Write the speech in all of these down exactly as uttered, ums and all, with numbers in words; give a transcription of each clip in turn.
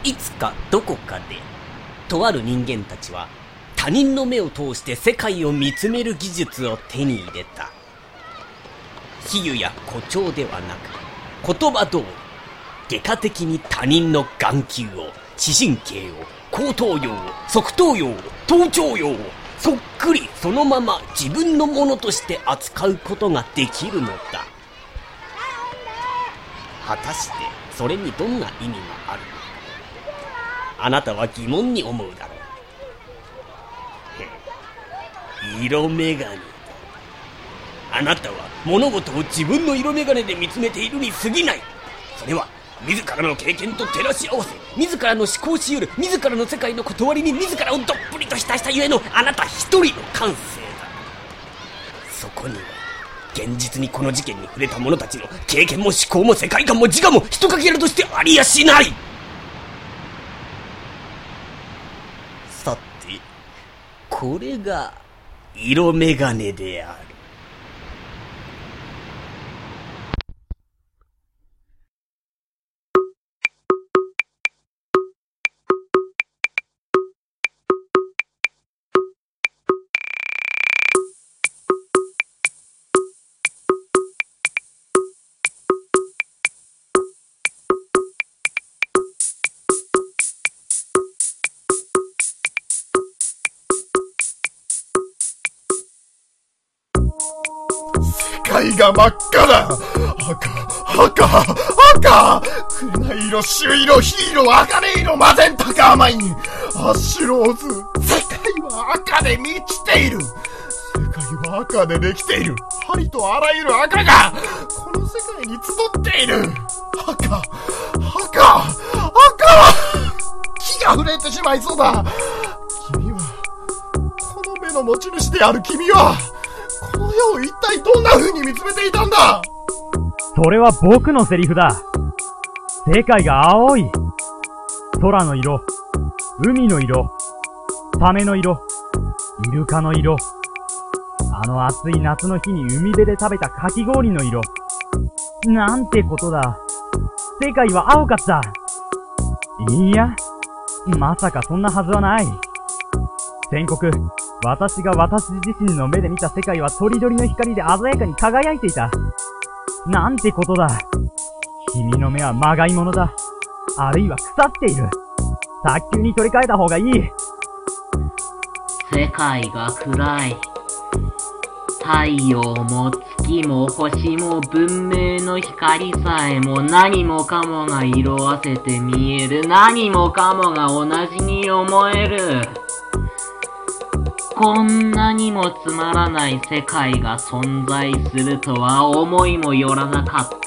いつかどこかでとある人間たちは他人の目を通して世界を見つめる技術を手に入れた。比喩や誇張ではなく、言葉通り外科的に他人の眼球を、視神経を、後頭葉を、側頭葉を、頭頂葉をそっくりそのまま自分のものとして扱うことができるのだ。果たしてそれにどんな意味があるのか、あなたは疑問に思うだろう。色眼鏡。あなたは物事を自分の色眼鏡で見つめているに過ぎない。それは自らの経験と照らし合わせ、自らの思考し得る自らの世界の断りに自らをどっぷりと浸したゆえのあなた一人の感性だ。そこには現実にこの事件に触れた者たちの経験も思考も世界観も自我も一かけらとしてありやしない。さて、これが色眼鏡である。 世界が真っ赤だ。赤、赤、赤。紅色、朱色、黄色、茜色、マゼンタか甘い。アッシュローズ。世界は赤で満ちている。世界は赤でできている。ありとあらゆる赤がこの世界に集っている。赤、赤、赤。気が震えてしまいそうだ。君は、この目の持ち主である君は、この世を一体どんな風に見つめていたんだ。 それは僕のセリフだ。世界が青い。空の色、海の色、サメの色、イルカの色、あの暑い夏の日に海辺で食べたかき氷の色。なんてことだ。世界は青かった。いいや、まさかそんなはずはない。宣告、私が私自身の目で見た世界はとりどりの光で鮮やかに輝いていた。なんてことだ。君の目はまがいものだ。あるいは腐っている。早急に取り替えた方がいい。 世界が暗い。太陽も月も星も文明の光さえも何もかもが色あせて見える。何もかもが同じに思える。こんなにもつまらない世界が存在するとは思いもよらなかった。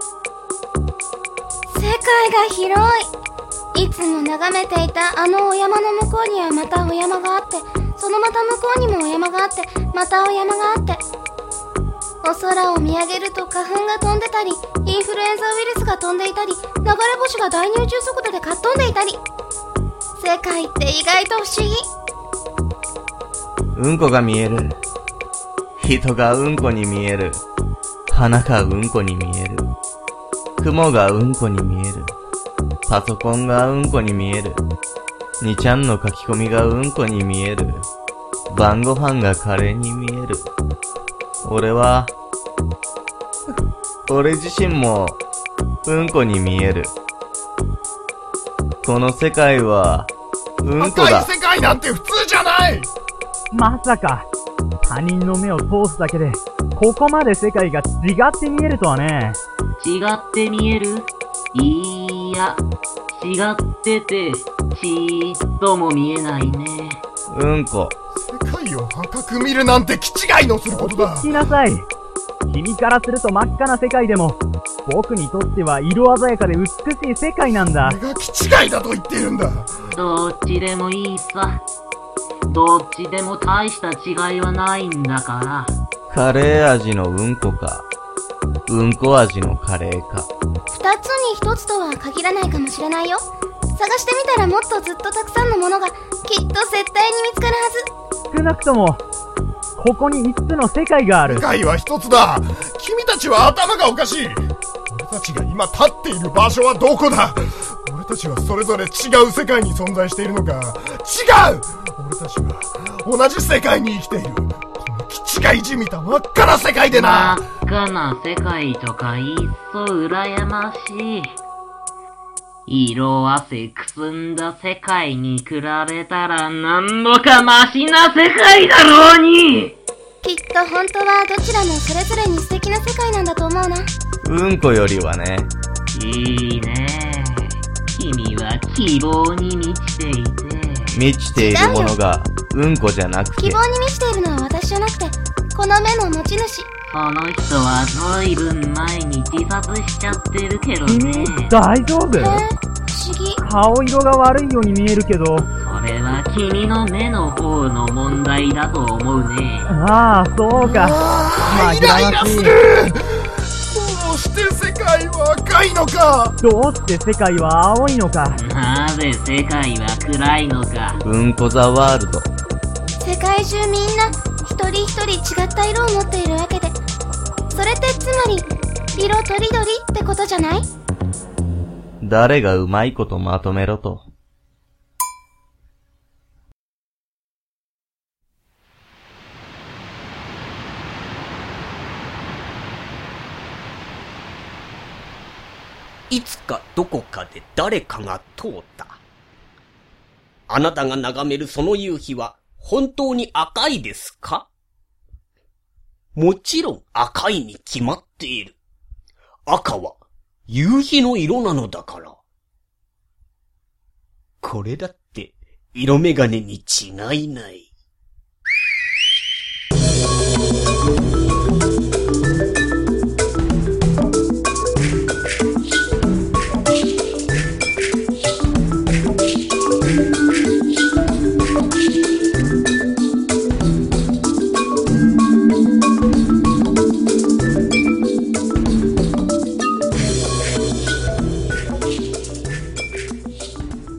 世界が広い。いつも眺めていたあのお山の向こうにはまたお山があって、そのまた向こうにもお山があって、またお山があって、お空を見上げると花粉が飛んでたり、インフルエンザウイルスが飛んでいたり、流れ星が大入中速度でかっ飛んでいたり。世界って意外と不思議。 うんこが見える。人がうんこに見える。花がうんこに見える。雲がうんこに見える。パソコンがうんこに見える。にちゃんの書き込みがうんこに見える。晩ご飯がカレーに見える。俺は、俺自身もうんこに見える。この世界はうんこだ。 赤い世界なんて普通じゃない。 まさか、他人の目を通すだけで、ここまで世界が違って見えるとはね。 違って見える？いいや、違ってて、ちーっとも見えないね。 うんこ。 世界を赤く見るなんて気違いのすることだ。 聞きなさい。君からすると真っ赤な世界でも、僕にとっては色鮮やかで美しい世界なんだ。 俺が気違いだと言っているんだ。 どっちでもいいさ。どっちでも大した違いはないんだから。 カレー味のうんこか、うんこ味のカレーか。 二つに一つとは限らないかもしれないよ。探してみたらもっとずっとたくさんのものがきっと絶対に見つかるはず。 少なくともここに五つの世界がある。 世界は一つだ。君たちは頭がおかしい。俺たちが今立っている場所はどこだ。俺たちはそれぞれ違う世界に存在しているのか。違う！俺たちは同じ世界に生きている。この気違いじみた真っ赤な世界でな。 真っ赤な世界とかいっそ羨ましい。色汗くすんだ世界に比べたらなんぼかマシな世界だろうに。 きっと本当はどちらもそれぞれに素敵な世界なんだと思うな。 うんこよりはね。 いいね。君は希望に満ちていて。 満ちているものがうんこじゃなくて。 希望に満ちているのは私じゃなくて、この目の持ち主。 その人はずいぶん前に自殺しちゃってるけどね。 君、大丈夫？ えー、不思議。 顔色が悪いように見えるけど。 それは君の目の方の問題だと思うね。 ああ、そうか。 あー、イライラする。どうして世界は赤いのか。 どうして世界は青いのか。 なぜ世界は暗いのか。 うんこザワールド。 世界中みんな一人一人違った色を持っているわけで、それってつまり色とりどりってことじゃない？ 誰がうまいことまとめろと。 いつかどこかで誰かが通った。あなたが眺めるその夕日は本当に赤いですか？もちろん赤いに決まっている。赤は夕日の色なのだから。これだって色眼鏡に違いない。